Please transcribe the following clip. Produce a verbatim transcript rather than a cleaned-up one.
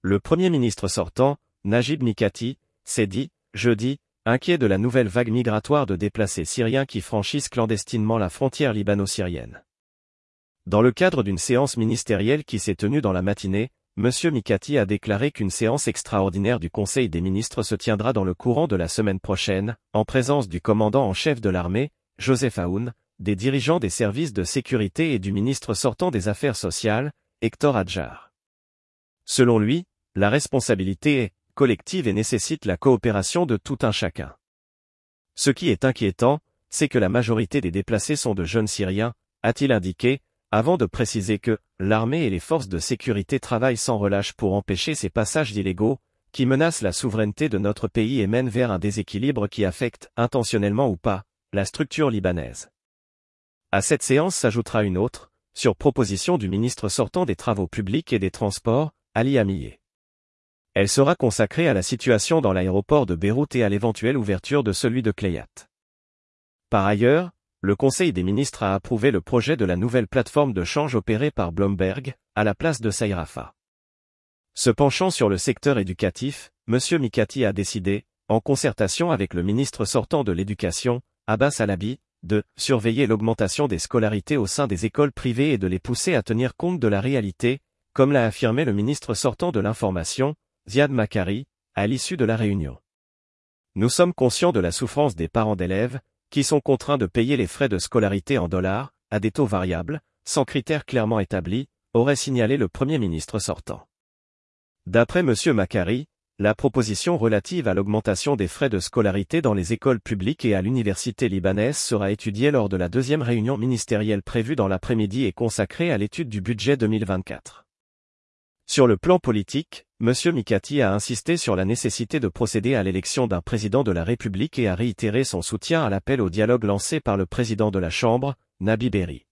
Le Premier ministre sortant, Najib Mikati, s'est dit, jeudi, inquiet de la nouvelle vague migratoire de déplacés syriens qui franchissent clandestinement la frontière libano-syrienne. Dans le cadre d'une séance ministérielle qui s'est tenue dans la matinée, M. Mikati a déclaré qu'une séance extraordinaire du Conseil des ministres se tiendra dans le courant de la semaine prochaine, en présence du commandant en chef de l'armée, Joseph Aoun, des dirigeants des services de sécurité et du ministre sortant des Affaires sociales, Hector Adjar. Selon lui, la responsabilité est collective et nécessite la coopération de tout un chacun. Ce qui est inquiétant, c'est que la majorité des déplacés sont de jeunes Syriens, a-t-il indiqué, avant de préciser que l'armée et les forces de sécurité travaillent sans relâche pour empêcher ces passages illégaux, qui menacent la souveraineté de notre pays et mènent vers un déséquilibre qui affecte, intentionnellement ou pas, la structure libanaise. À cette séance s'ajoutera une autre, sur proposition du ministre sortant des Travaux publics et des Transports, Ali Hamiyeh. Elle sera consacrée à la situation dans l'aéroport de Beyrouth et à l'éventuelle ouverture de celui de Clayat. Par ailleurs, le Conseil des ministres a approuvé le projet de la nouvelle plateforme de change opérée par Bloomberg, à la place de Sayrafa. Se penchant sur le secteur éducatif, M. Mikati a décidé, en concertation avec le ministre sortant de l'Éducation, Abbas Alabi, de surveiller l'augmentation des scolarités au sein des écoles privées et de les pousser à tenir compte de la réalité, comme l'a affirmé le ministre sortant de l'Information, Ziad Makari, à l'issue de la réunion. Nous sommes conscients de la souffrance des parents d'élèves, qui sont contraints de payer les frais de scolarité en dollars, à des taux variables, sans critères clairement établis, aurait signalé le Premier ministre sortant. D'après M. Makari, la proposition relative à l'augmentation des frais de scolarité dans les écoles publiques et à l'université libanaise sera étudiée lors de la deuxième réunion ministérielle prévue dans l'après-midi et consacrée à l'étude du budget deux mille vingt-quatre. Sur le plan politique, M. Mikati a insisté sur la nécessité de procéder à l'élection d'un président de la République et a réitéré son soutien à l'appel au dialogue lancé par le président de la Chambre, Nabi Berri.